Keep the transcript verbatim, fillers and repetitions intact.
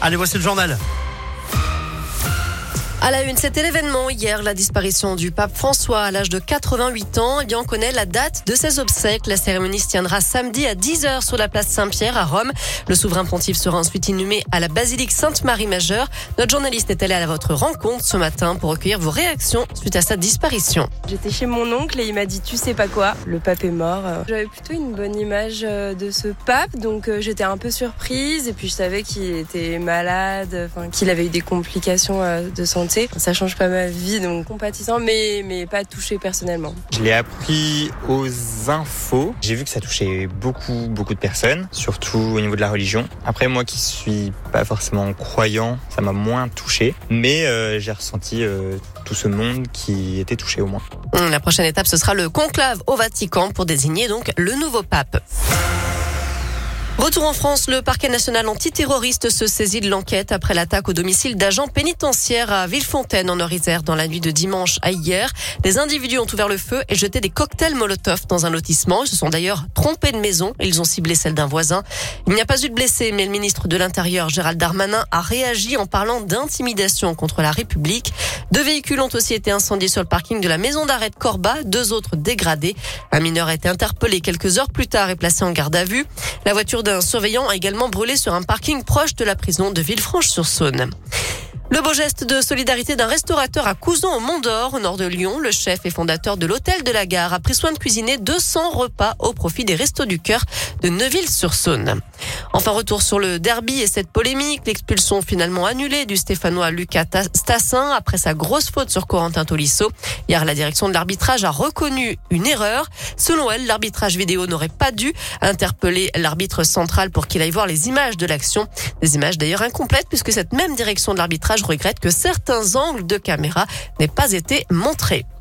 Allez, voici le journal. À la une, c'était l'événement hier, la disparition du pape François à l'âge de quatre-vingt-huit ans. Eh bien, on connaît la date de ses obsèques. La cérémonie se tiendra samedi à dix heures sur la place Saint-Pierre à Rome. Le souverain pontife sera ensuite inhumé à la basilique Sainte-Marie-Majeure. Notre journaliste est allé à votre rencontre ce matin pour recueillir vos réactions suite à sa disparition. J'étais chez mon oncle et il m'a dit tu sais pas quoi, le pape est mort. J'avais plutôt une bonne image de ce pape, donc j'étais un peu surprise et puis je savais qu'il était malade, enfin, qu'il avait eu des complications de santé. Ça change pas ma vie, donc compatissant, mais, mais pas touché personnellement. Je l'ai appris aux infos. J'ai vu que ça touchait beaucoup, beaucoup de personnes, surtout au niveau de la religion. Après, moi qui suis pas forcément croyant, ça m'a moins touché, mais euh, j'ai ressenti euh, tout ce monde qui était touché au moins. La prochaine étape, ce sera le conclave au Vatican pour désigner donc le nouveau pape. Retour en France, le parquet national antiterroriste se saisit de l'enquête après l'attaque au domicile d'agents pénitentiaires à Villefontaine en Orisère dans la nuit de dimanche à hier. Des individus ont ouvert le feu et jeté des cocktails Molotov dans un lotissement. Ils se sont d'ailleurs trompés de maison et ils ont ciblé celle d'un voisin. Il n'y a pas eu de blessés, mais le ministre de l'Intérieur, Gérald Darmanin, a réagi en parlant d'intimidation contre la République. Deux véhicules ont aussi été incendiés sur le parking de la maison d'arrêt de Corba, deux autres dégradés. Un mineur a été interpellé quelques heures plus tard et placé en garde à vue. La voiture d'un surveillant a également brûlé sur un parking proche de la prison de Villefranche-sur-Saône. Le beau geste de solidarité d'un restaurateur à Couzon au Mont-d'Or, au nord de Lyon. Le chef et fondateur de l'hôtel de la Gare a pris soin de cuisiner deux cents repas au profit des Restos du Cœur de Neuville-sur-Saône. Enfin, retour sur le derby et cette polémique. L'expulsion finalement annulée du Stéphanois Lucas Stassin après sa grosse faute sur Corentin Tolisso. Hier, la direction de l'arbitrage a reconnu une erreur. Selon elle, l'arbitrage vidéo n'aurait pas dû interpeller l'arbitre central pour qu'il aille voir les images de l'action. Des images d'ailleurs incomplètes puisque cette même direction de l'arbitrage regrette que certains angles de caméra n'aient pas été montrés.